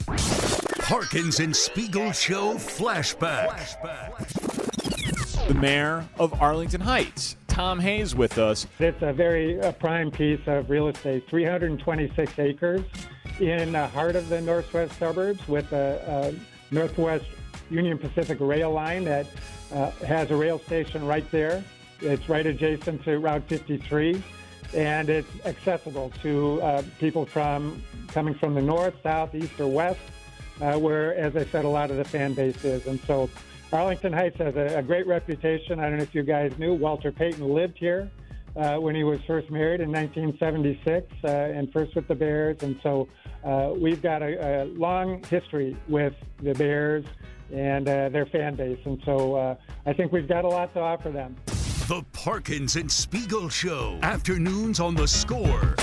Parkins and Spiegel Show flashback. The mayor of Arlington Heights, Tom Hayes, with us. It's a very prime piece of real estate, 326 acres in the heart of the northwest suburbs with a Northwest Union Pacific rail line that has a rail station right there. It's right adjacent to Route 53, and it's accessible to people coming from the north, south, east, or west, where, as I said, a lot of the fan base is. And so Arlington Heights has a great reputation. I don't know if you guys knew, Walter Payton lived here when he was first married in 1976 and first with the Bears. And so we've got a long history with the Bears and their fan base. And so I think we've got a lot to offer them. The Parkins and Spiegel Show, afternoons on The Score.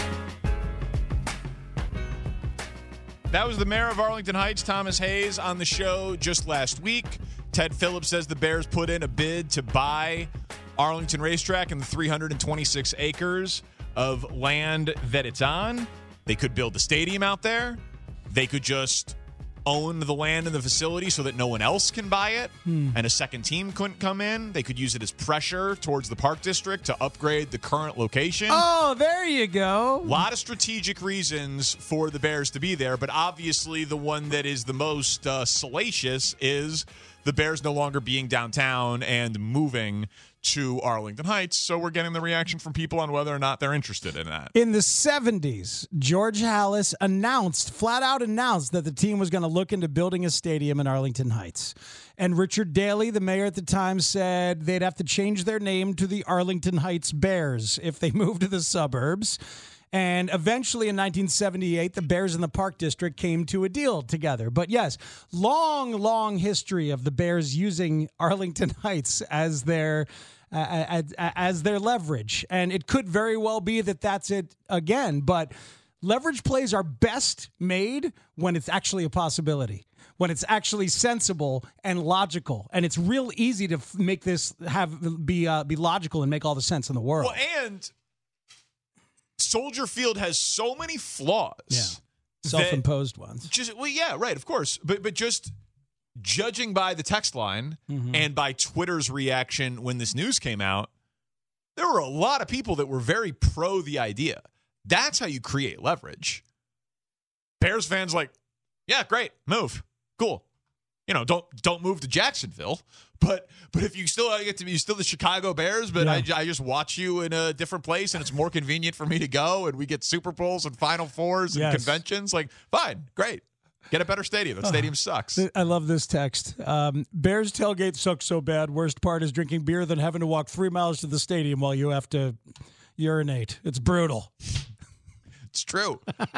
That was the mayor of Arlington Heights, Thomas Hayes, on the show just last week. Ted Phillips says the Bears put in a bid to buy Arlington Racetrack and the 326 acres of land that it's on. They could build the stadium out there. They could just own the land and the facility so that no one else can buy it and a second team couldn't come in. They could use it as pressure towards the Park District to upgrade the current location. Oh, there you go. A lot of strategic reasons for the Bears to be there, but obviously the one that is the most salacious is the Bears no longer being downtown and moving to Arlington Heights. So we're getting the reaction from people on whether or not they're interested in that. In the 70s, George Halas flat out announced that the team was going to look into building a stadium in Arlington Heights. And Richard Daley, the mayor at the time, said they'd have to change their name to the Arlington Heights Bears if they moved to the suburbs. And eventually in 1978, the Bears and the Park District came to a deal together. But yes, long history of the Bears using Arlington Heights as their leverage. And it could very well be that that's it again. But leverage plays are best made when it's actually a possibility, when it's actually sensible and logical. And it's real easy to make this be logical and make all the sense in the world. Well, and Soldier Field has so many flaws. Yeah. Self-imposed ones. Right, of course. But just judging by the text line and by Twitter's reaction when this news came out, there were a lot of people that were very pro the idea. That's how you create leverage. Bears fans like, yeah, great, move, cool. You know, don't move to Jacksonville, but if you still get to be still the Chicago Bears, but yeah. I just watch you in a different place and it's more convenient for me to go, and we get Super Bowls and Final Fours and conventions. Like, fine, great. Get a better stadium. That stadium sucks. I love this text. Bears tailgate sucks so bad. Worst part is drinking beer, then having to walk 3 miles to the stadium while you have to urinate. It's brutal. It's true.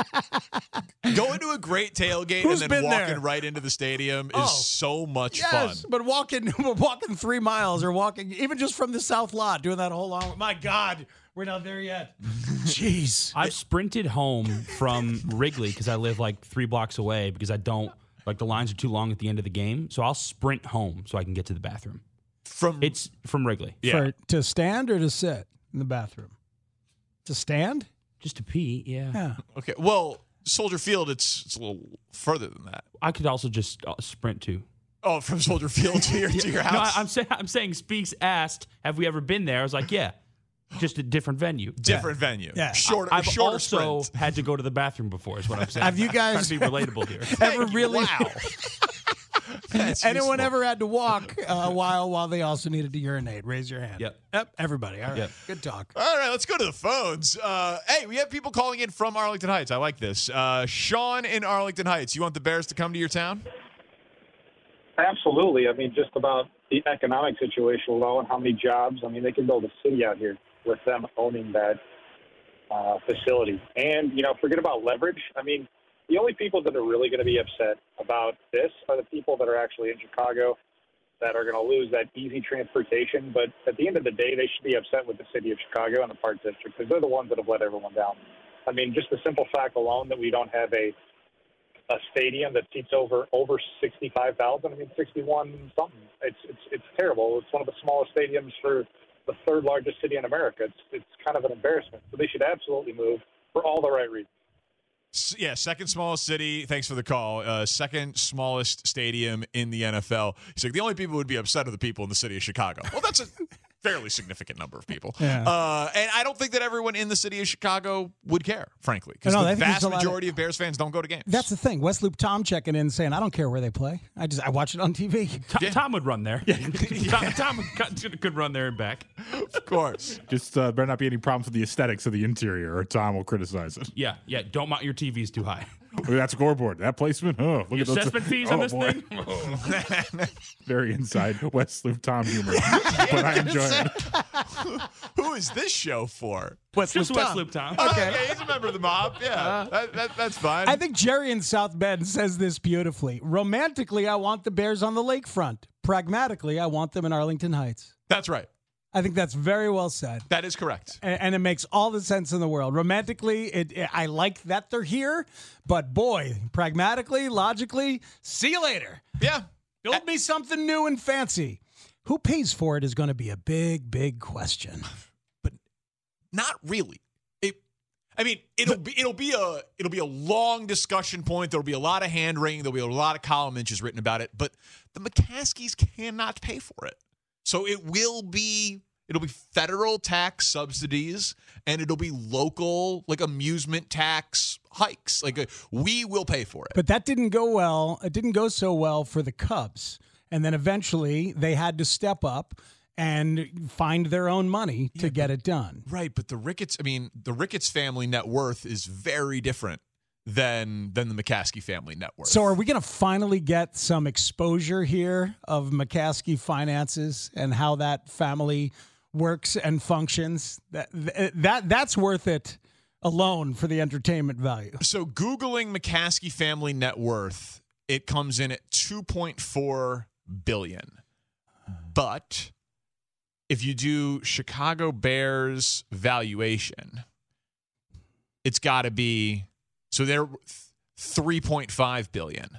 Going to a great tailgate and then walking right into the stadium is so much fun. Yes, but walking 3 miles or walking even just from the south lot, doing that whole long. My God, we're not there yet. Jeez. I've sprinted home from Wrigley because I live like 3 blocks away because I don't like the lines are too long at the end of the game. So I'll sprint home so I can get to the bathroom. It's from Wrigley. Yeah. To stand or to sit in the bathroom? To stand? Just to pee, yeah. Okay. Well, Soldier Field, it's a little further than that. I could also just sprint to. Oh, from Soldier Field to your house. No, I'm saying Speaks asked, "Have we ever been there?" I was like, "Yeah." Just a different venue. Different venue. Yeah. I've shorter also sprint. had to go to the bathroom before, is what I'm saying. Have you guys trying to be relatable here? ever really? Wow. Anyone ever had to walk a while they also needed to urinate? Raise your hand. Yep. Everybody. All right. Yep. Good talk. All right, let's go to the phones. Hey, we have people calling in from Arlington Heights. I like this. Sean in Arlington Heights. You want the Bears to come to your town? Absolutely. I mean, just about the economic situation alone, how many jobs. I mean, they can build a city out here with them owning that facility. And, forget about leverage. I mean, the only people that are really going to be upset about this are the people that are actually in Chicago that are going to lose that easy transportation. But at the end of the day, they should be upset with the city of Chicago and the Park District because they're the ones that have let everyone down. I mean, just the simple fact alone that we don't have a stadium that seats over 65,000. I mean, 61 something. It's terrible. It's one of the smallest stadiums for the third largest city in America. It's kind of an embarrassment. So they should absolutely move for all the right reasons. Second smallest city. Thanks for the call. Second smallest stadium in the NFL. He's like, the only people who would be upset are the people in the city of Chicago. Well, that's a fairly significant number of people. Yeah. And I don't think that everyone in the city of Chicago would care, frankly, because the vast majority of Bears fans don't go to games. That's the thing. West Loop Tom checking in saying, I don't care where they play. I watch it on TV. Tom would run there. Tom could run there and back. Of course. Just better not be any problems with the aesthetics of the interior, or Tom will criticize it. Yeah. Don't mount your TVs too high. Look at that scoreboard. That placement. Oh, look at those assessment fees on this thing. Very inside West Loop Tom humor, but I enjoy it. Who is this show for? West Loop Tom. Okay, he's a member of the mob. Yeah, that's fine. I think Jerry in South Bend says this beautifully. Romantically, I want the Bears on the lakefront. Pragmatically, I want them in Arlington Heights. That's right. I think that's very well said. That is correct. And it makes all the sense in the world. Romantically, I like that they're here, but boy, pragmatically, logically, see you later. Yeah. Build me something new and fancy. Who pays for it is going to be a big, big question. But not really. It'll be a long discussion point. There'll be a lot of hand wringing. There'll be a lot of column inches written about it. But the McCaskies cannot pay for it. So it'll be federal tax subsidies, and it'll be local amusement tax hikes. We will pay for it. But that didn't go well. It didn't go so well for the Cubs. And then eventually they had to step up and find their own money to get it done. Right, but the Ricketts family net worth is very different than the McCaskey family net worth. So are we going to finally get some exposure here of McCaskey finances and how that family works and functions? That's worth it alone for the entertainment value. So Googling McCaskey family net worth, it comes in at $2.4 billion. But if you do Chicago Bears valuation, it's got to be, so they're $3.5 billion.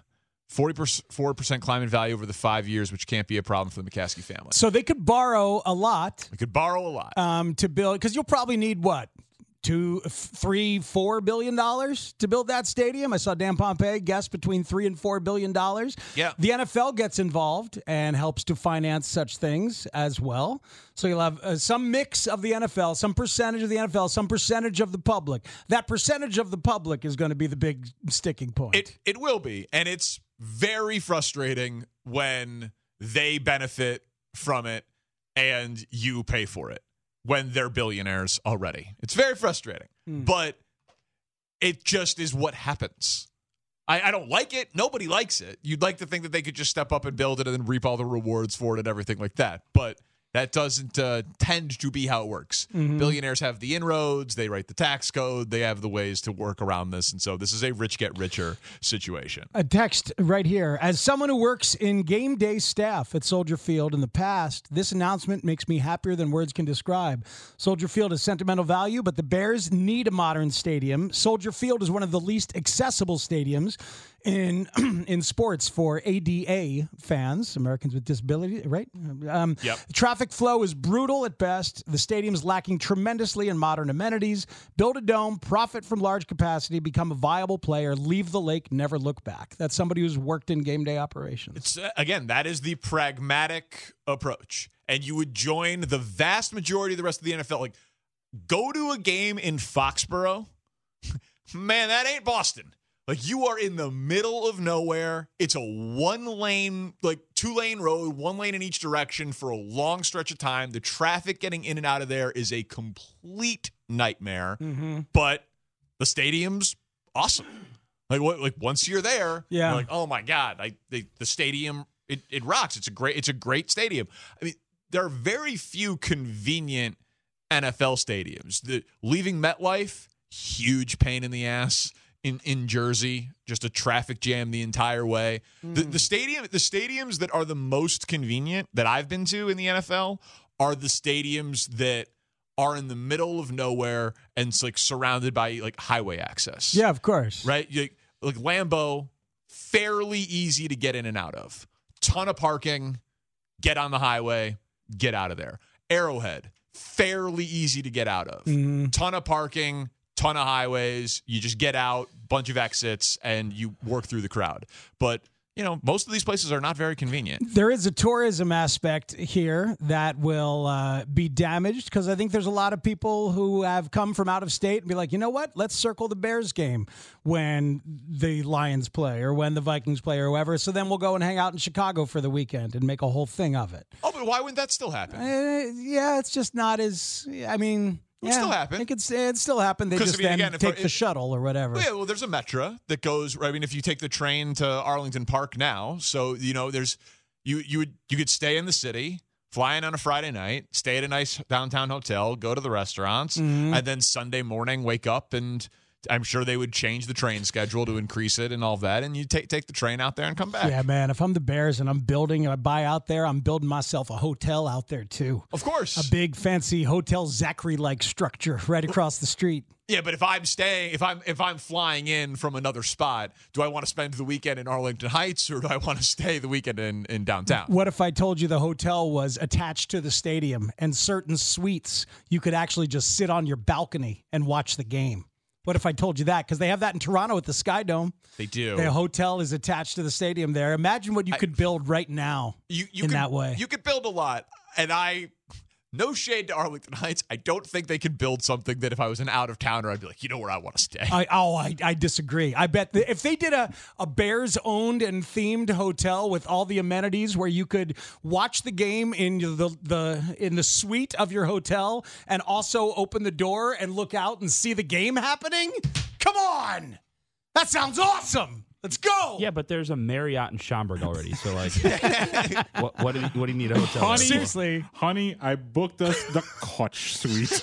4% climate value over the 5 years, which can't be a problem for the McCaskey family. So they could borrow a lot. They could borrow a lot. To build, because you'll probably need what? $2, $3, $4 billion to build that stadium. I saw Dan Pompei guess between $3 and $4 billion. Yeah. The NFL gets involved and helps to finance such things as well. So you'll have some mix of the NFL, some percentage of the NFL, some percentage of the public. That percentage of the public is going to be the big sticking point. It will be, and it's very frustrating when they benefit from it and you pay for it when they're billionaires already. It's very frustrating, but it just is what happens. I don't like it. Nobody likes it. You'd like to think that they could just step up and build it and then reap all the rewards for it and everything like that, but that doesn't tend to be how it works. Billionaires have the inroads. They write the tax code. They have the ways to work around this. And so this is a rich get richer situation. A text right here. As someone who works in game day staff at Soldier Field in the past, this announcement makes me happier than words can describe. Soldier Field has sentimental value, but the Bears need a modern stadium. Soldier Field is one of the least accessible stadiums in sports for ADA fans, Americans with disability, right? Yep. Traffic flow is brutal at best. The stadium's lacking tremendously in modern amenities. Build a dome, profit from large capacity, become a viable player, leave the lake, never look back. That's somebody who's worked in game day operations. It's again, that is the pragmatic approach. And you would join the vast majority of the rest of the NFL. Like, go to a game in Foxborough. Man, that ain't Boston. Like, you are in the middle of nowhere. It's a one-lane, two-lane road, one lane in each direction for a long stretch of time. The traffic getting in and out of there is a complete nightmare. But the stadium's awesome. Like once you're there, yeah, you're like, oh my God, the stadium, it rocks. It's a great stadium. I mean, there are very few convenient NFL stadiums. Leaving MetLife, huge pain in the ass. In Jersey, just a traffic jam the entire way. The stadiums that are the most convenient that I've been to in the NFL are the stadiums that are in the middle of nowhere and it's surrounded by highway access. Yeah, of course. Right? Like Lambeau, fairly easy to get in and out of. Ton of parking, get on the highway, get out of there. Arrowhead, fairly easy to get out of. Ton of parking, ton of highways. You just get out, bunch of exits, and you work through the crowd. But most of these places are not very convenient. There is a tourism aspect here that will be damaged because I think there's a lot of people who have come from out of state and be like, you know what? Let's circle the Bears game when the Lions play or when the Vikings play or whoever. So then we'll go and hang out in Chicago for the weekend and make a whole thing of it. Oh, but why wouldn't that still happen? Yeah, it's just not as, I mean... It still happen. It still happen. They just take the shuttle or whatever. Yeah, well, there's a Metra that goes. I mean, if you take the train to Arlington Park now, so there's you could stay in the city, fly in on a Friday night, stay at a nice downtown hotel, go to the restaurants, and then Sunday morning wake up and. I'm sure they would change the train schedule to increase it and all of that, and you take the train out there and come back. Yeah, man. If I'm the Bears and I'm building and I buy out there, I'm building myself a hotel out there too. Of course, a big fancy Hotel Zachary-like structure right across the street. Yeah, but if I'm flying in from another spot, do I want to spend the weekend in Arlington Heights or do I want to stay the weekend in downtown? What if I told you the hotel was attached to the stadium and certain suites you could actually just sit on your balcony and watch the game? What if I told you that? Because they have that in Toronto at the Sky Dome. They do. The hotel is attached to the stadium there. Imagine what you could build right now that way. You could build a lot. And no shade to Arlington Heights. I don't think they could build something that if I was an out-of-towner, I'd be like, you know where I want to stay. I disagree. I bet if they did a Bears-owned and themed hotel with all the amenities where you could watch the game in the suite of your hotel and also open the door and look out and see the game happening, come on! That sounds awesome! Let's go! Yeah, but there's a Marriott in Schaumburg already. So, like, what do you need a hotel? Honey, seriously. Honey, I booked us the Koch suite.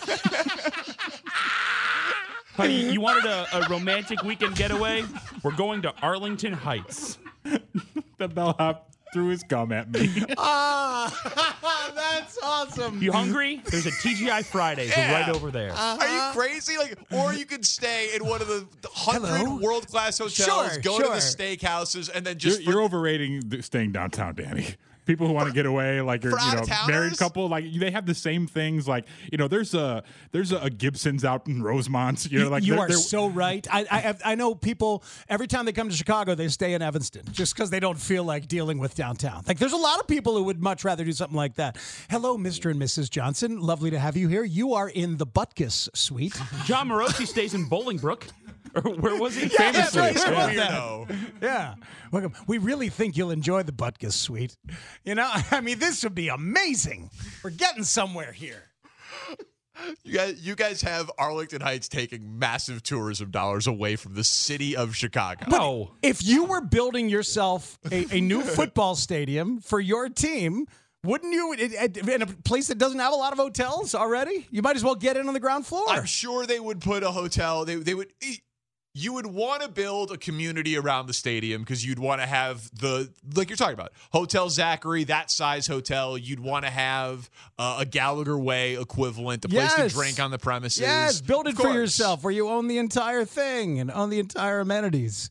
Honey, you wanted a romantic weekend getaway? We're going to Arlington Heights. The bellhop threw his gum at me. That's awesome. You hungry? There's a TGI Fridays right over there. Are you crazy? Or you could stay in one of the 100 world-class hotels, go to the steakhouses, and then just... You're overrating staying downtown, Danny. People who want to get away, like you're, married couple, like they have the same things. Like there's a Gibson's out in Rosemont. You are so right. I know people every time they come to Chicago, they stay in Evanston just because they don't feel like dealing with downtown. Like there's a lot of people who would much rather do something like that. Hello, Mr. and Mrs. Johnson. Lovely to have you here. You are in the Butkus suite. John Morosi stays in Bolingbrook. Or where was he? Famously. Yeah. Welcome. We really think you'll enjoy the Butkus suite. I mean, this would be amazing. We're getting somewhere here. You guys have Arlington Heights taking massive tourism dollars away from the city of Chicago. No. If you were building yourself a new football stadium for your team, wouldn't you, in a place that doesn't have a lot of hotels already, you might as well get in on the ground floor. I'm sure they would put a hotel. They would. You would want to build a community around the stadium because you'd want to have like you're talking about, Hotel Zachary, that size hotel. You'd want to have a Gallagher Way equivalent, a place to drink on the premises. Yes, build it for yourself where you own the entire thing and own the entire amenities.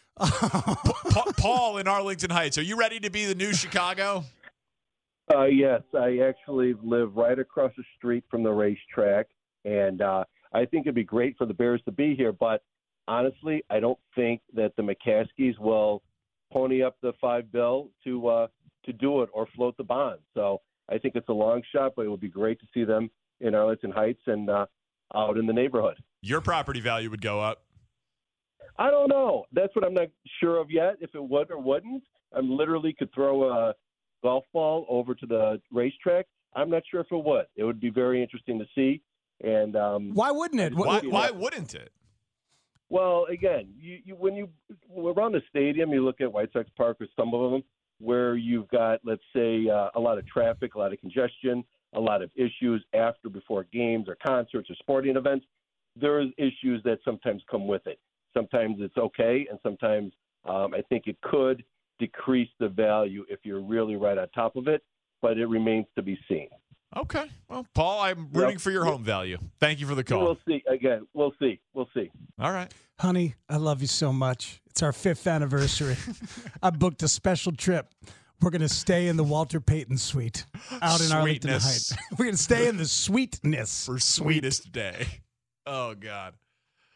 Paul in Arlington Heights, are you ready to be the new Chicago? Yes, I actually live right across the street from the racetrack, and I think it'd be great for the Bears to be here, but honestly, I don't think that the McCaskies will pony up the $5 billion to do it or float the bond. So I think it's a long shot, but it would be great to see them in Arlington Heights and out in the neighborhood. Your property value would go up. I don't know. That's what I'm not sure of yet, if it would or wouldn't. I literally could throw a golf ball over to the racetrack. I'm not sure if it would. It would be very interesting to see. And why wouldn't it? Why wouldn't it? Well, again, when you around the stadium, you look at White Sox Park or some of them where you've got, let's say, a lot of traffic, a lot of congestion, a lot of issues before games or concerts or sporting events. There's issues that sometimes come with it. Sometimes it's okay, and sometimes I think it could decrease the value if you're really right on top of it, but it remains to be seen. Okay. Well, Paul, I'm rooting for your home value. Thank you for the call. We'll see. Again, we'll see. All right. Honey, I love you so much. It's our 5th anniversary. I booked a special trip. We're going to stay in the Walter Payton suite out in Arlington Heights. We're going to stay in the sweetness. For sweetest day. Oh, God.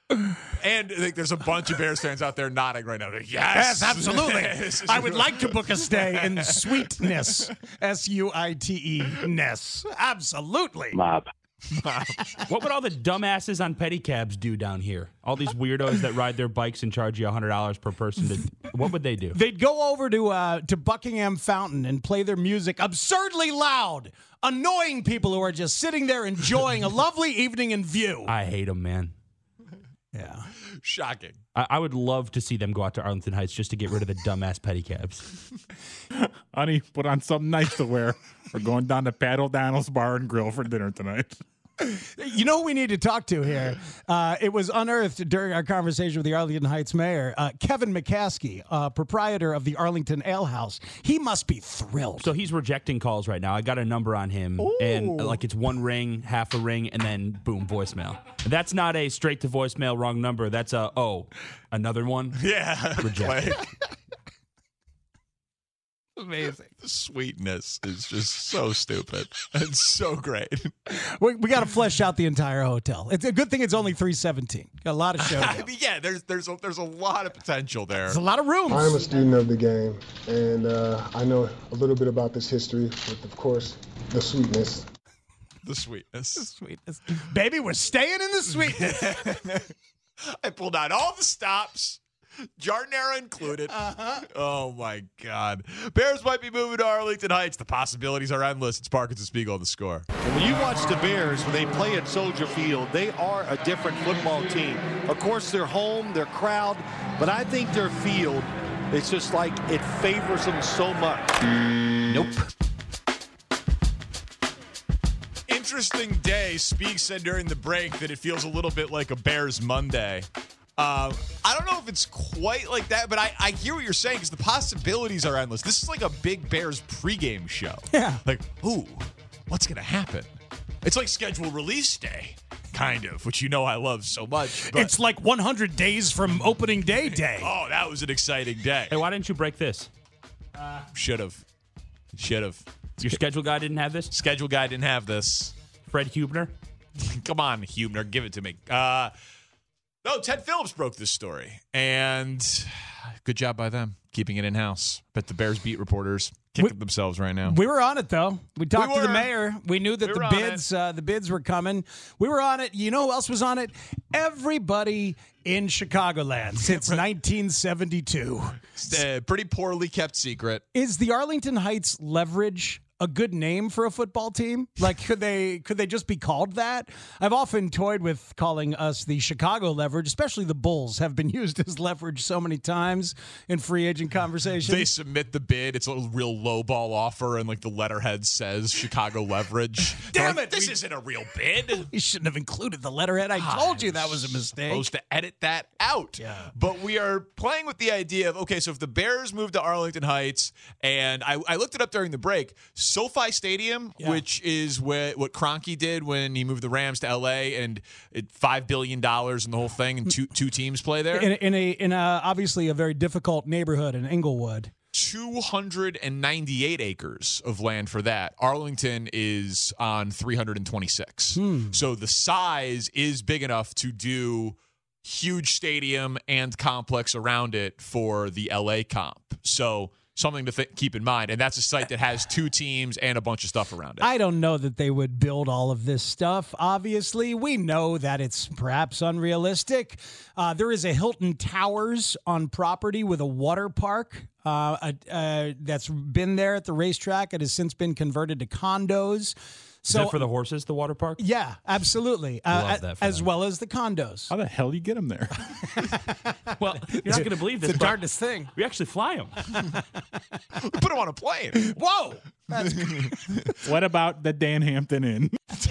And I think there's a bunch of Bears fans out there nodding right now. Like, Yes, absolutely. I would like to book a stay in Sweetness. Suite-ness. Absolutely. Mob. What would all the dumbasses on pedicabs do down here? All these weirdos that ride their bikes and charge you $100 per person. What would they do? They'd go over to Buckingham Fountain and play their music absurdly loud, annoying people who are just sitting there enjoying a lovely evening in view. I hate them, man. Yeah. Shocking. I would love to see them go out to Arlington Heights just to get rid of the dumbass pedicabs. Honey, put on something nice to wear. We're going down to Pat O'Donnell's Bar and Grill for dinner tonight. You know who we need to talk to here? It was unearthed during our conversation with the Arlington Heights mayor, Kevin McCaskey, proprietor of the Arlington Ale House. He must be thrilled. So he's rejecting calls right now. I got a number on him, and like it's one ring, half a ring, and then boom, voicemail. That's not a straight to voicemail, wrong number. That's another one. Yeah. Rejected. Amazing. The sweetness is just so stupid and so great. We got to flesh out the entire hotel. It's a good thing it's only 317. Got a lot of shows. I mean, yeah, there's a lot of potential there. There's a lot of rooms. I'm a student of the game, and I know a little bit about this history with, of course, the sweetness. The sweetness. The sweetness. Baby, we're staying in the sweetness. I pulled out all the stops. Jardinera included. Oh, my God. Bears might be moving to Arlington Heights. The possibilities are endless. It's Parkins and Spiegel on the Score. When you watch the Bears, when they play at Soldier Field, they are a different football team. Of course, their home, their crowd, but I think their field, it's just like it favors them so much. Nope. Interesting day. Speak said during the break that it feels a little bit like a Bears Monday. I don't know if it's quite like that, but I hear what you're saying because the possibilities are endless. This is like a big Bears pregame show. Yeah. Like, ooh, what's going to happen? It's like schedule release day, kind of, which you know I love so much. But it's like 100 days from opening day. Oh, that was an exciting day. Hey, why didn't you break this? Should have. Your schedule guy didn't have this? Schedule guy didn't have this. Fred Hubner? Come on, Hubner, give it to me. No, Ted Phillips broke this story, and good job by them keeping it in-house. Bet the Bears beat reporters kicking themselves right now. We were on it, though. We talked to the mayor. We knew that the bids were coming. We were on it. You know who else was on it? Everybody in Chicagoland since 1972. Pretty poorly kept secret. Is the Arlington Heights Leverage a good name for a football team? Like, could they just be called that? I've often toyed with calling us the Chicago Leverage, especially the Bulls have been used as leverage so many times in free agent conversations. They submit the bid. It's a real lowball offer, and like the letterhead says Chicago Leverage. Damn it! This isn't a real bid. You shouldn't have included the letterhead. I told you that was a mistake. Supposed to edit that out. Yeah. But we are playing with the idea of, okay, so if the Bears move to Arlington Heights, and I looked it up during the break, SoFi Stadium, which is what Kroenke did when he moved the Rams to L.A. and $5 billion in the whole thing, and two teams play there. In obviously a very difficult neighborhood in Inglewood. 298 acres of land for that. Arlington is on 326. So the size is big enough to do huge stadium and complex around it for the LA comp. So something to keep in mind. And that's a site that has two teams and a bunch of stuff around it. I don't know that they would build all of this stuff. Obviously, we know that it's perhaps unrealistic. There is a Hilton Towers on property with a water park that's been there at the racetrack. It has since been converted to condos. Is that for the horses, the water park? Yeah, absolutely. Love that as well as the condos. How the hell do you get them there? Well, you're not going to believe this. It's the darndest thing. We actually fly them. We put them on a plane. Whoa! What about the Dan Hampton Inn?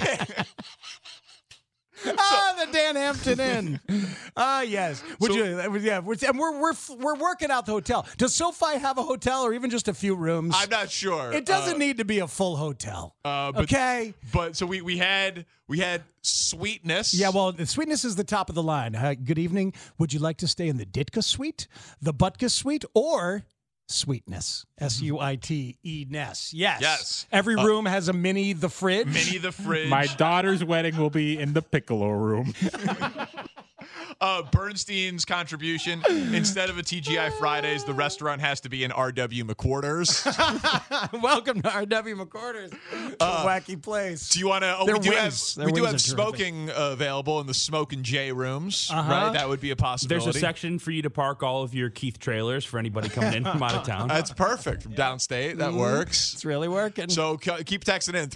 The Dan Hampton Inn. Yes. And we're working out the hotel. Does SoFi have a hotel or even just a few rooms? I'm not sure. It doesn't need to be a full hotel. Okay. But so we had Sweetness. Yeah, well, the Sweetness is the top of the line. Good evening. Would you like to stay in the Ditka Suite, the Butkus Suite, or Sweetness? Suite-ness. Yes. Every room has a mini the fridge. Mini the fridge. My daughter's wedding will be in the piccolo room. Bernstein's contribution, instead of a TGI Fridays, the restaurant has to be an R.W. McQuarters. Welcome to R.W. McQuarters. Wacky place. Do you want to? We do have smoking available in the Smoke and J rooms, right? That would be a possibility. There's a section for you to park all of your Keith trailers for anybody coming in from out of town. That's perfect. From downstate, that works. It's really working. So keep texting in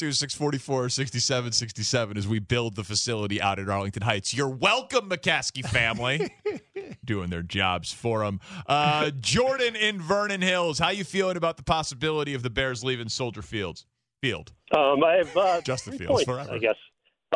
312-644-6767 as we build the facility out at Arlington Heights. You're welcome, McCaskey family. Doing their jobs for them. Jordan in Vernon Hills, how you feeling about the possibility of the Bears leaving Soldier Field? I have just the Fields forever, I guess.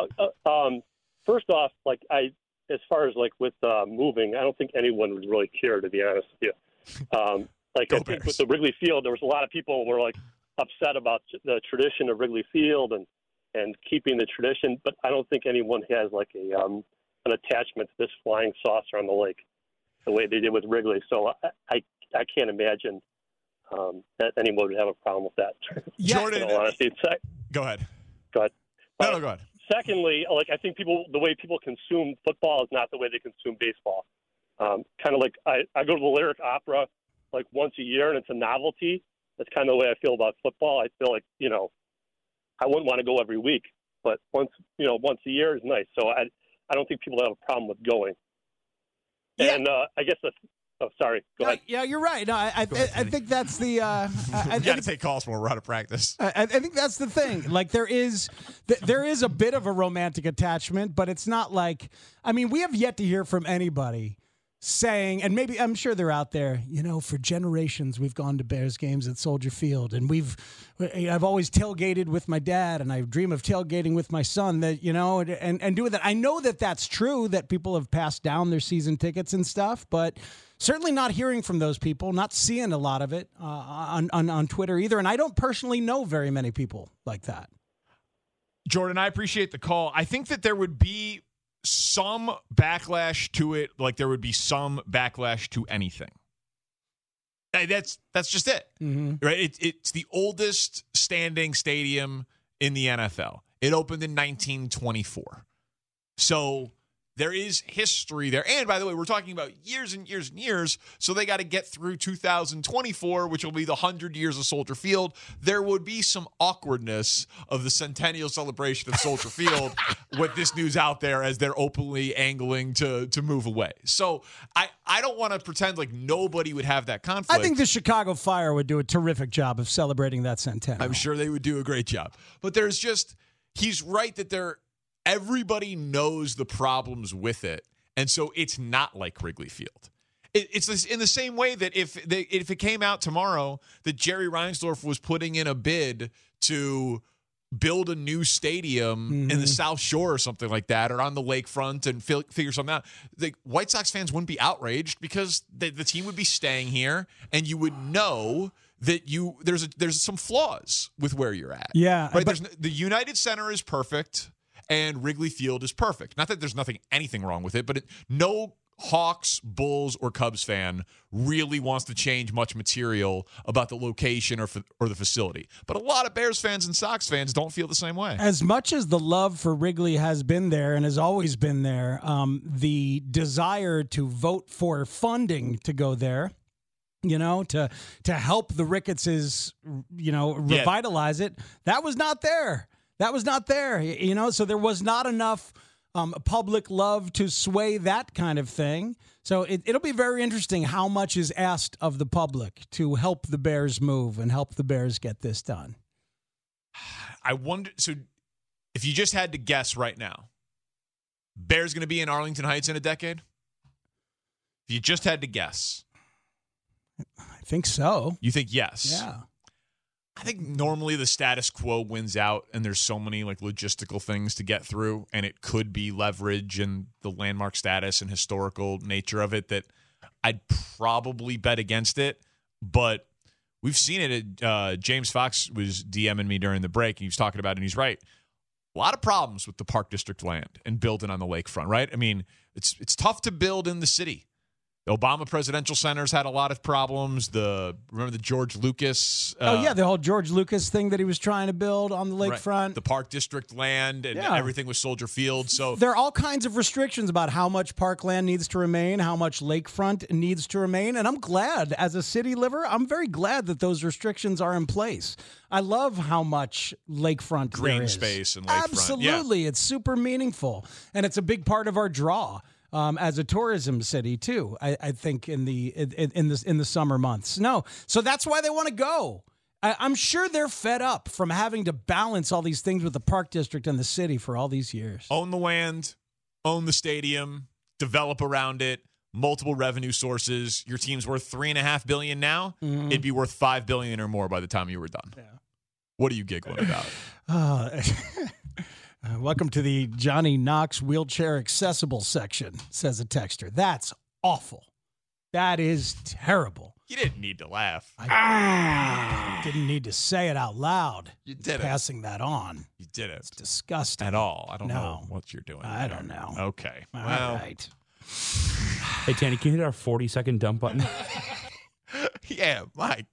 First off, as far as with moving, I don't think anyone would really care, to be honest with you. I think with the Wrigley Field, there was a lot of people who were upset about the tradition of Wrigley Field and keeping the tradition, but I don't think anyone has an attachment to this flying saucer on the lake the way they did with Wrigley. So I can't imagine that anyone would have a problem with that. Jordan, in all honesty. Go ahead. Go ahead. No, go ahead. Secondly, I think the way people consume football is not the way they consume baseball. I go to the Lyric Opera once a year, and it's a novelty. That's kind of the way I feel about football. I feel I wouldn't want to go every week, but once a year is nice. So I don't think people have a problem with going. Yeah. And I guess sorry. Go ahead. Yeah, you're right. No, I think that's the. You got to take calls when we're out of practice. I think that's the thing. There is a bit of a romantic attachment, but it's not we have yet to hear from anybody saying, and maybe I'm sure they're out there, for generations we've gone to Bears games at Soldier Field, and I've always tailgated with my dad, and I dream of tailgating with my son, that and doing that. I know that that's true, that people have passed down their season tickets and stuff, but certainly not hearing from those people, not seeing a lot of it on Twitter either, and I don't personally know very many people like that. Jordan, I appreciate the call. I think that there would be some backlash to it, like there would be some backlash to anything. That's just it, right? It's the oldest standing stadium in the NFL. It opened in 1924. So there is history there. And by the way, we're talking about years and years and years. So they got to get through 2024, which will be the 100 years of Soldier Field. There would be some awkwardness of the centennial celebration of Soldier Field with this news out there as they're openly angling to move away. So I don't want to pretend like nobody would have that conflict. I think the Chicago Fire would do a terrific job of celebrating that centennial. I'm sure they would do a great job. But he's right that everybody knows the problems with it, and so it's not like Wrigley Field. It's in the same way that if it came out tomorrow that Jerry Reinsdorf was putting in a bid to build a new stadium in the South Shore or something like that, or on the lakefront, and figure something out, the White Sox fans wouldn't be outraged because the team would be staying here, and you would know that there's some flaws with where you're at. Yeah, right. The United Center is perfect. And Wrigley Field is perfect. Not that there's anything wrong with it, but no Hawks, Bulls, or Cubs fan really wants to change much material about the location or the facility. But a lot of Bears fans and Sox fans don't feel the same way. As much as the love for Wrigley has been there and has always been there, the desire to vote for funding to go there, to help the Ricketts', revitalize it, that was not there. That was not there, so there was not enough public love to sway that kind of thing. So it'll be very interesting how much is asked of the public to help the Bears move and help the Bears get this done. I wonder, so if you just had to guess right now, Bears going to be in Arlington Heights in a decade? If you just had to guess. I think so. You think yes? Yeah. I think normally the status quo wins out, and there's so many logistical things to get through, and it could be leverage and the landmark status and historical nature of it that I'd probably bet against it. But we've seen it. James Fox was DMing me during the break, and he was talking about it, and he's right. A lot of problems with the Park District land and building on the lakefront, right? I mean, it's tough to build in the city. The Obama Presidential Center's had a lot of problems. Remember the George Lucas? The whole George Lucas thing that he was trying to build on the lakefront. Right. The Park District land and everything with Soldier Field. So there are all kinds of restrictions about how much parkland needs to remain, how much lakefront needs to remain. And I'm glad, as a city liver, I'm very glad that those restrictions are in place. I love how much lakefront green there is. Space and lakefront. Absolutely. Yeah. It's super meaningful. And it's a big part of our draw. As a tourism city too, I think in the summer months. No, so that's why they want to go. I'm sure they're fed up from having to balance all these things with the Park District and the city for all these years. Own the land, own the stadium, develop around it. Multiple revenue sources. Your team's worth $3.5 billion now. Mm-hmm. It'd be worth $5 billion or more by the time you were done. Yeah. What are you giggling about? Welcome to the Johnny Knox wheelchair accessible section, says a texter. That's awful. That is terrible. You didn't need to laugh. I didn't need to say it out loud. You did passing that on. You didn't. It's disgusting. At all. I don't know what you're doing. I don't know. Okay. All right. Hey, Tanny, can you hit our 40-second dump button? Yeah, my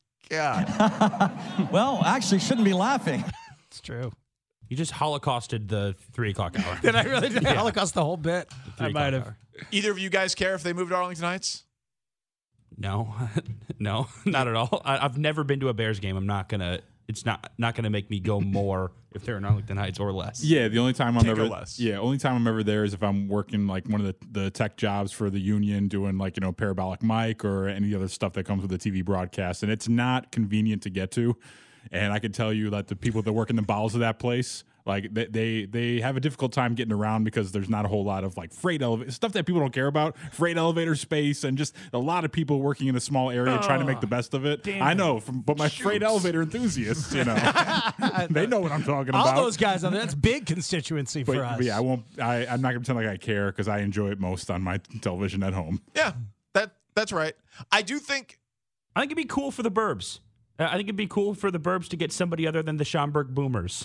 God. Well, actually, shouldn't be laughing. It's true. You just holocausted the 3 o'clock hour. Did I really? Did I holocaust the whole bit? I might have. Either of you guys care if they moved to Arlington Heights? No, no, not at all. I've never been to a Bears game. I'm not gonna. It's not gonna make me go more if they're in Arlington Heights or less. Yeah, the only time I'm ever there is if I'm working like one of the tech jobs for the union, doing like parabolic mic or any other stuff that comes with the TV broadcast, and it's not convenient to get to. And I can tell you that the people that work in the bowels of that place, like they have a difficult time getting around because there's not a whole lot of like freight elevator stuff that people don't care about, freight elevator space, and just a lot of people working in a small area trying to make the best of it. I know, but my freight elevator enthusiasts, they know what I'm talking about. All those guys on there, that's big constituency for us. But yeah, I'm not gonna pretend like I care because I enjoy it most on my television at home. Yeah, that's right. I think it'd be cool for the Burbs. I think it'd be cool for the Burbs to get somebody other than the Schaumburg Boomers.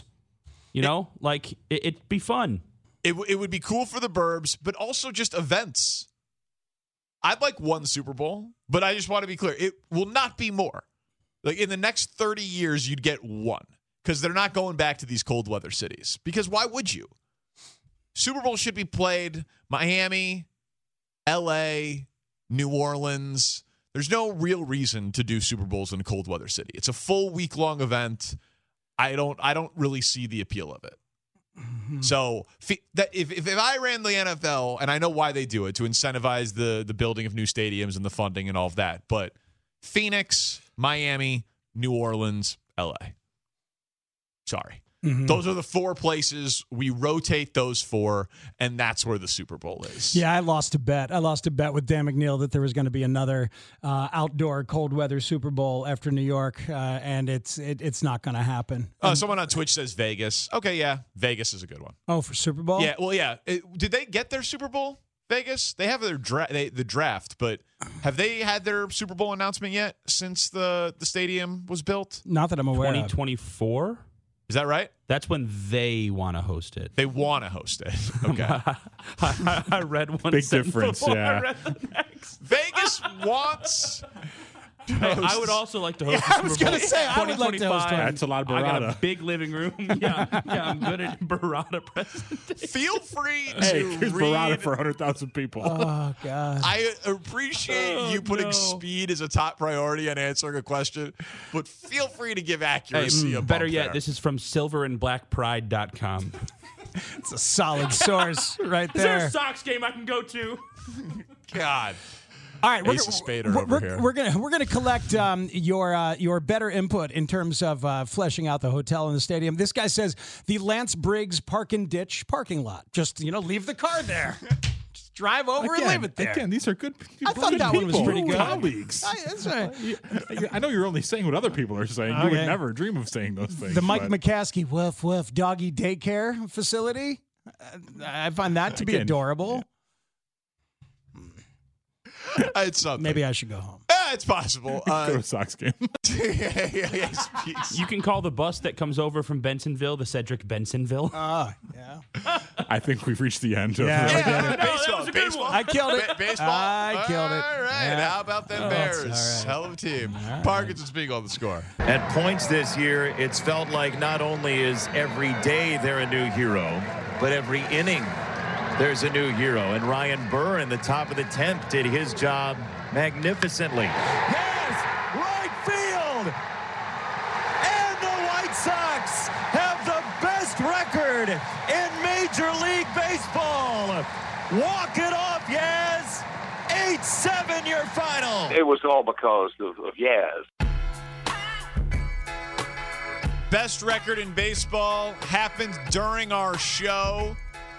It'd be fun. It would be cool for the Burbs, but also just events. I'd like one Super Bowl, but I just want to be clear. It will not be more. Like in the next 30 years, you'd get one because they're not going back to these cold weather cities. Because why would you? Super Bowl should be played Miami, L.A., New Orleans. There's no real reason to do Super Bowls in a cold weather city. It's a full week-long event. I don't really see the appeal of it. Mm-hmm. So if I ran the NFL, and I know why they do it, to incentivize the building of new stadiums and the funding and all of that, but Phoenix, Miami, New Orleans, LA. Sorry. Mm-hmm. Those are the 4 places we rotate those 4, and that's where the Super Bowl is. Yeah, I lost a bet. With Dan McNeil that there was going to be another outdoor cold weather Super Bowl after New York, and it's not going to happen. Someone on Twitch says Vegas. Okay, yeah, Vegas is a good one. Oh, for Super Bowl? Yeah, well, yeah. Did they get their Super Bowl, Vegas? They have their the draft, but have they had their Super Bowl announcement yet since the stadium was built? Not that I'm aware of. 2024? Is that right? That's when they want to host it. They want to host it. Okay. I read one. Big difference, yeah. I read the next. Vegas wants... Hey, I would also like to host I was going to say, I would like to host it. That's a lot of burrata. I got a big living room. Yeah, I'm good at burrata presentation. Feel free to here's burrata for 100,000 people. Oh, God. I appreciate you putting speed as a top priority on answering a question, but feel free to give accuracy a bump better yet, there. this is from silverandblackpride.com. It's a solid source right there. Is there a Sox game I can go to? God. All right, we're gonna collect your better input in terms of fleshing out the hotel and the stadium. This guy says the Lance Briggs Park and Ditch parking lot. Just leave the car there. Just drive over and leave it there. Again, these are good. I thought that one was pretty good. Colleagues. That's right. I know you're only saying what other people are saying. You would never dream of saying those things. The Mike McCaskey woof woof doggy daycare facility. I find that to be adorable. It's something. Maybe I should go home. It's possible. Go to a Sox game. You can call the bus that comes over from Bensonville the Cedric Bensonville. Yeah. I think we've reached the end of Baseball. I killed it. Baseball. I killed it. All right. Yeah. How about them Bears? Hell of a team. Parkinson speaking on the score. At points this year, it's felt like not only is every day they're a new hero, but every inning there's a new hero. And Ryan Burr in the top of the 10th did his job magnificently. Yes, right field. And the White Sox have the best record in Major League Baseball. Walk it off, Yaz. 8-7 your final. It was all because of Yaz. Best record in baseball happened during our show.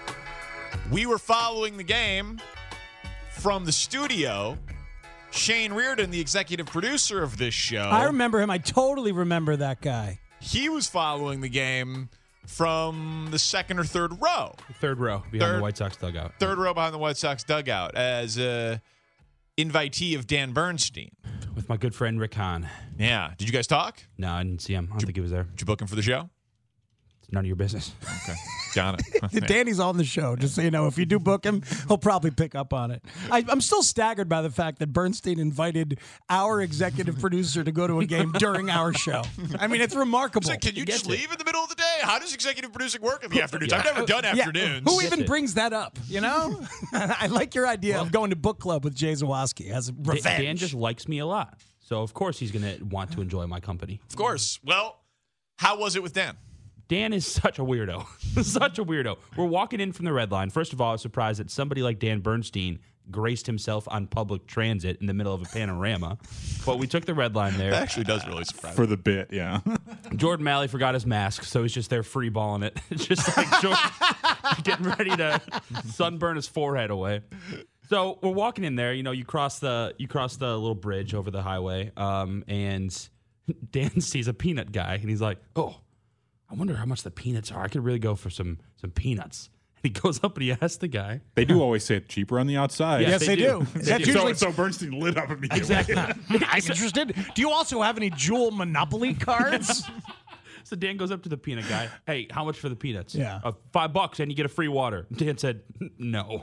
We were following the game from the studio. Shane Reardon, the executive producer of this show. I remember him. I totally remember that guy. He was following the game from the second or third row. Third row behind the White Sox dugout. Third row behind the White Sox dugout as a invitee of Dan Bernstein. With my good friend Rick Hahn. Yeah. Did you guys talk? No, I didn't see him. I don't think he was there. Did you book him for the show? It's none of your business. Okay. Got it. Danny's on the show, just so you know. If you do book him, he'll probably pick up on it. I'm still staggered by the fact that Bernstein invited our executive producer to go to a game during our show. I mean, it's remarkable. So can you just leave in the middle of the day? How does executive producing work in the afternoons? I've never done afternoons. Who even brings that up, you know? I like your idea of going to book club with Jay Zawoski as revenge. Dan just likes me a lot. So, of course, he's going to want to enjoy my company. Of course. Well, how was it with Dan? Dan is such a weirdo. Such a weirdo. We're walking in from the red line. First of all, I was surprised that somebody like Dan Bernstein graced himself on public transit in the middle of a panorama. But we took the red line there. That actually does really surprise me. For the bit, yeah. Jordan Malley forgot his mask, so he's just there free balling it. It's just like Jordan getting ready to sunburn his forehead away. So we're walking in there. You know, you cross the little bridge over the highway, and Dan sees a peanut guy, and he's like, "Oh, I wonder how much the peanuts are. I could really go for some peanuts." And he goes up and he asks the guy. They do always say it's cheaper on the outside. Yes, they do. That's usually so Bernstein lit up immediately. Exactly. I'm interested. Do you also have any Jewel Monopoly cards? So Dan goes up to the peanut guy. Hey, how much for the peanuts? Yeah. $5 and you get a free water. Dan said, no.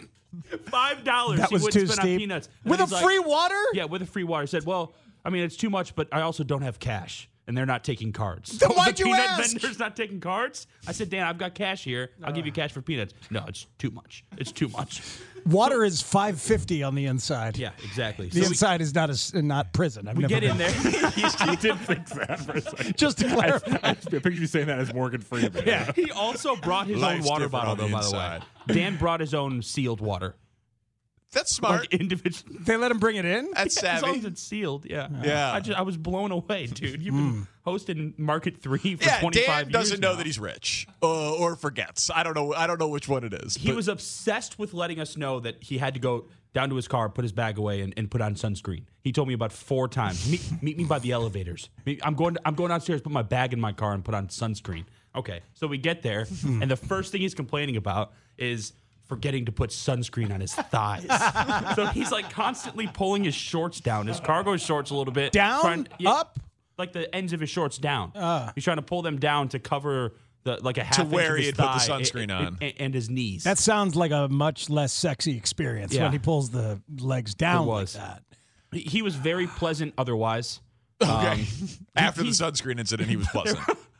$5. That was he too spend steep. on peanuts. With a free water? Yeah, with a free water. He said, well, I mean, it's too much, but I also don't have cash. And they're not taking cards. Then why'd the you peanut ask? vendor's not taking cards? I said, Dan, I've got cash here. I'll give you cash for peanuts. No, it's too much. It's too much. Water is $5.50 on the inside. Yeah, exactly. The inside is not prison. We get in there. He did fix that for a second. Just to clarify. I picture you saying that as Morgan Freeman. Yeah. He also brought his Life's own water different bottle, on the though, by inside. the way. Dan brought his own sealed water. That's smart. Like individual. They let him bring it in? That's As long savvy. as it's sealed, yeah. Yeah. I was blown away, dude. You've been hosting Market 3 for 25 Dan years doesn't know now. that he's rich or forgets. I don't know which one it is. He was obsessed with letting us know that he had to go down to his car, put his bag away, and put on sunscreen. He told me about 4 times. Meet me by the elevators. I'm going downstairs, put my bag in my car, and put on sunscreen. Okay, so we get there, and the first thing he's complaining about is forgetting to put sunscreen on his thighs. So he's like constantly pulling his shorts down, his cargo shorts a little bit. Down? Up? Like the ends of his shorts down. He's trying to pull them down to cover like a half To inch where of he his had put the thigh sunscreen on. and his knees. That sounds like a much less sexy experience Yeah. when he pulls the legs down It was. like that. He was very pleasant otherwise. Okay. After the sunscreen incident, he was pleasant.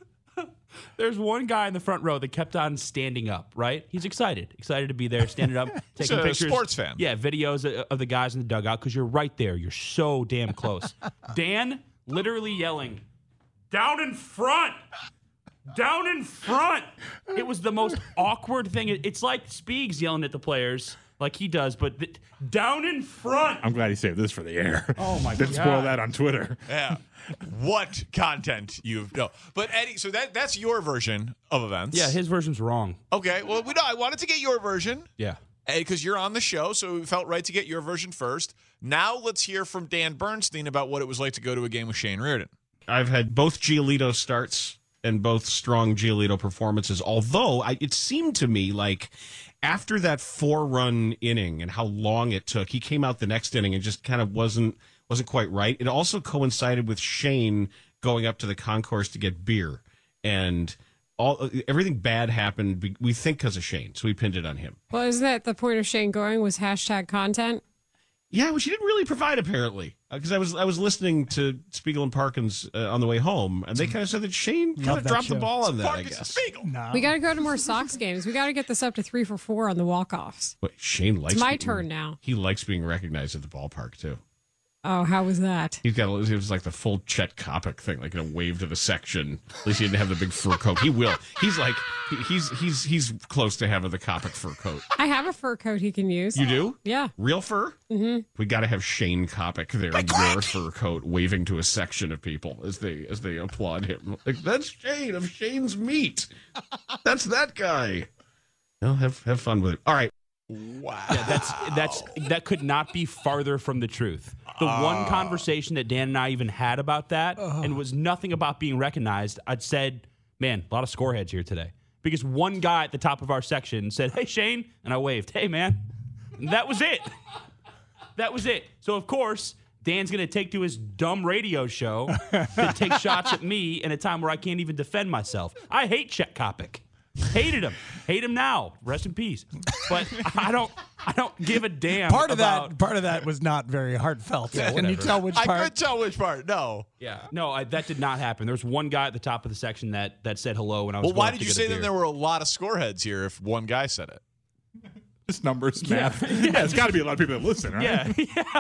There's one guy in the front row that kept on standing up, right? He's excited to be there, standing up, taking He's a pictures. sports fan. Yeah, videos of the guys in the dugout because you're right there. You're so damn close. Dan literally yelling, down in front. Down in front. It was the most awkward thing. It's like Speegs yelling at the players like he does, but down in front. I'm glad he saved this for the air. Oh, my Didn't God. spoil that on Twitter. Yeah. What content you've no. But Eddie, so that's your version of events. Yeah, his version's wrong. Okay. Well, I wanted to get your version. Yeah. Because you're on the show, so it felt right to get your version first. Now let's hear from Dan Bernstein about what it was like to go to a game with Shane Reardon. I've had both Giolito starts and both strong Giolito performances. Although it seemed to me like after that 4-run inning and how long it took, he came out the next inning and just kind of wasn't quite right. It also coincided with Shane going up to the concourse to get beer, and everything bad happened, we think, because of Shane, so we pinned it on him. Well, isn't that the point of Shane going, was #content? Yeah, which he didn't really provide, apparently, because I was listening to Spiegel and Parkins on the way home, and they kind of said that Shane kind of dropped the ball on that, I guess. No. We got to go to more Sox games. We got to get this up to 3 for 4 on the walk-offs. But Shane likes. It's my turn now. He likes being recognized at the ballpark too. Oh, how was that? It was like the full Chet Kopic thing, like a wave to the section. At least he didn't have the big fur coat. He will. He's like, he's close to having the Kopic fur coat. I have a fur coat he can use. You do? Yeah. Real fur? Mm-hmm. We got to have Shane Kopic there in your fur coat, waving to a section of people as they applaud him. Like, that's Shane of Shane's Meat. That's that guy. Well, have fun with it. All right. Wow. Yeah, that could not be farther from the truth. The one conversation that Dan and I even had about that, and was nothing about being recognized, I'd said, man, a lot of scoreheads here today. Because one guy at the top of our section said, hey, Shane, and I waved, hey, man. And that was it. That was it. So, of course, Dan's going to take to his dumb radio show to take shots at me in a time where I can't even defend myself. I hate Chet Kopic. Hated him. Hate him now. Rest in peace. But I don't give a damn. Part of that was not very heartfelt. Yeah, Can you tell which part? I could tell which part. No. Yeah. No, that did not happen. There was one guy at the top of the section that said hello when I was. Well, why did you say that there were a lot of scoreheads here if one guy said it? Just numbers, math. Yeah, it's got to be a lot of people that listen, right? Yeah.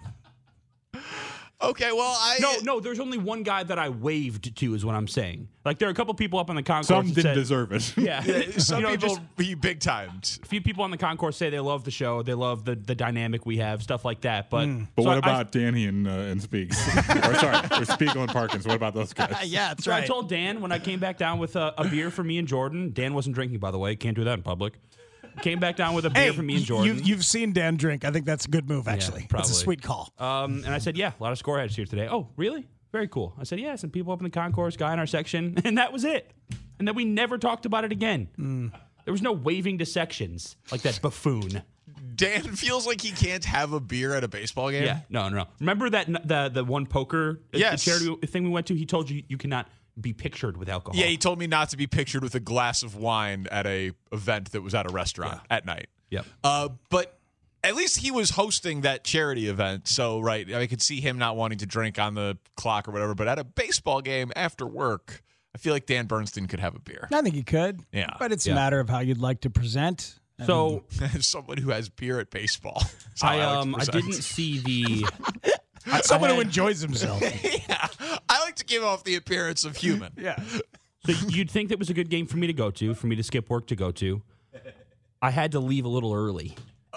Okay, well, No, there's only one guy that I waved to, is what I'm saying. Like, there are a couple people up on the concourse. Some didn't deserve it. Yeah. Some people be big timed. A few people on the concourse say they love the show, they love the dynamic we have, stuff like that. But what about Danny and Speaks? or Spiegel and Parkins? What about those guys? Yeah, that's so right. I told Dan when I came back down with a beer for me and Jordan. Dan wasn't drinking, by the way. Can't do that in public. Came back down with a beer for me and Jordan. You've seen Dan drink. I think that's a good move, actually. Yeah, probably. It's a sweet call. And I said, yeah, a lot of scoreheads here today. Oh, really? Very cool. I said, yeah, some people up in the concourse, guy in our section. And that was it. And then we never talked about it again. There was no waving to sections like that buffoon. Dan feels like he can't have a beer at a baseball game. Yeah, no. Remember that the one poker charity thing we went to? He told you cannot be pictured with alcohol. Yeah, he told me not to be pictured with a glass of wine at a event that was at a restaurant at night. Yep. But at least he was hosting that charity event, so I could see him not wanting to drink on the clock or whatever. But at a baseball game after work, I feel like Dan Bernstein could have a beer. I think he could. Yeah, but it's a matter of how you'd like to present. So, as someone who has beer at baseball, I didn't see the. Someone who enjoys himself. Yeah, I like to give off the appearance of human. Yeah. So you'd think that was a good game for me to go to, for me to skip work to go to. I had to leave a little early.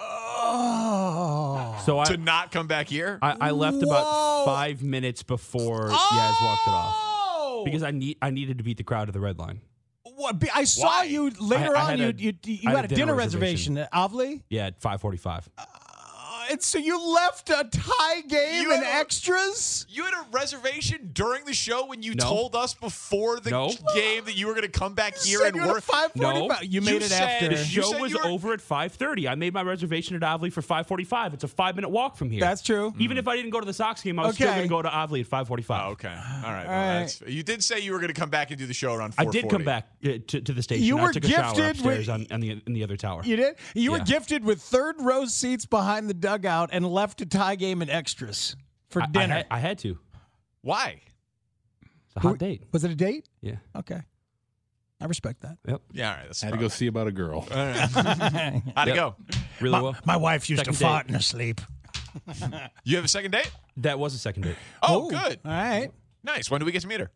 Oh. So to not come back here? I left about 5 minutes before Yaz walked it off. Because I needed to beat the crowd to the red line. What? I saw you later on. You had a dinner reservation at Avli? Yeah, at 5:45. And so you left a tie game and extras? You had a reservation during the show when you told us before the game that you were going to come back here and work. No, you made it after. The show was over at 5:30. I made my reservation at Avli for 5:45. It's a 5-minute walk from here. That's true. Even if I didn't go to the Sox game, I was still going to go to Avli at 5:45. Oh, okay. All right. You did say you were going to come back and do the show around 4:40. I did come back to the station. You were I took a shower gifted upstairs in the other tower. You did? You were gifted with third-row seats behind the dugout and left a tie game and extras for dinner. I had to. Why? It's a hot date. Was it a date? Yeah. Okay. I respect that. Yep. Yeah, all right. That's had to go see about a girl. How'd it go? Really well. My wife used to fart in her sleep. You have a second date? That was a second date. Oh, good. All right. Nice. When do we get to meet her?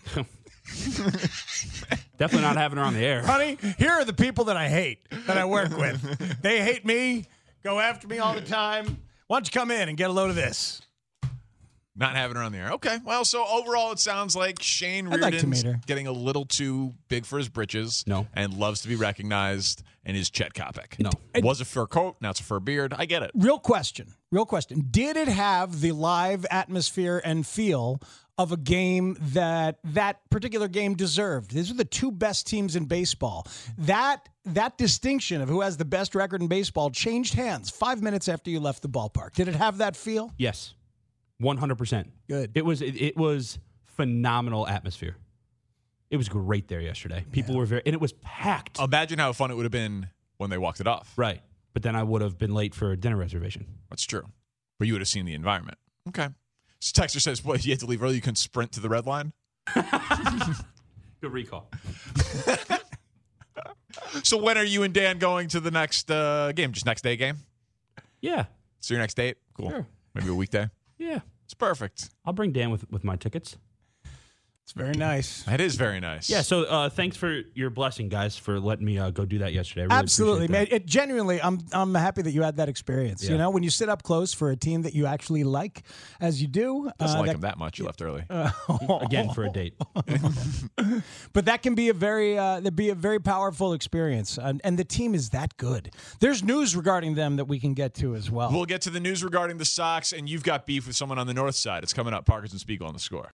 Definitely not having her on the air. Honey, here are the people that I hate, that I work with. They hate me, go after me all the time. Why don't you come in and get a load of this? Not having her on the air. Okay. Well, so overall, it sounds like Shane I'd like to Reardon's meet her. getting a little too big for his britches. No. And loves to be recognized and is Chet Kopic. No. It was a fur coat. Now it's a fur beard. I get it. Real question. Did it have the live atmosphere and feel of a game that particular game deserved? These are the two best teams in baseball. That distinction of who has the best record in baseball changed hands 5 minutes after you left the ballpark. Did it have that feel? Yes. 100%. Good. It was phenomenal atmosphere. It was great there yesterday. People were and it was packed. Imagine how fun it would have been when they walked it off. Right. But then I would have been late for a dinner reservation. That's true. But you would have seen the environment. Okay. So Texter says, "What? You had to leave early. You couldn't sprint to the red line." Good recall. So when are you and Dan going to the next game? Just next day game? Yeah. So your next date? Cool. Sure. Maybe a weekday? Yeah. It's perfect. I'll bring Dan with my tickets. It's very nice. It is very nice. Yeah, so thanks for your blessing, guys, for letting me go do that yesterday. I really Absolutely, man. appreciate that. Genuinely, I'm happy that you had that experience. Yeah. You know, when you sit up close for a team that you actually like, as you do. Doesn't like him that much. You left early. Again, for a date. But that can be a very powerful experience, and the team is that good. There's news regarding them that we can get to as well. We'll get to the news regarding the Sox, and you've got beef with someone on the north side. It's coming up. Parkinson Spiegel on The Score.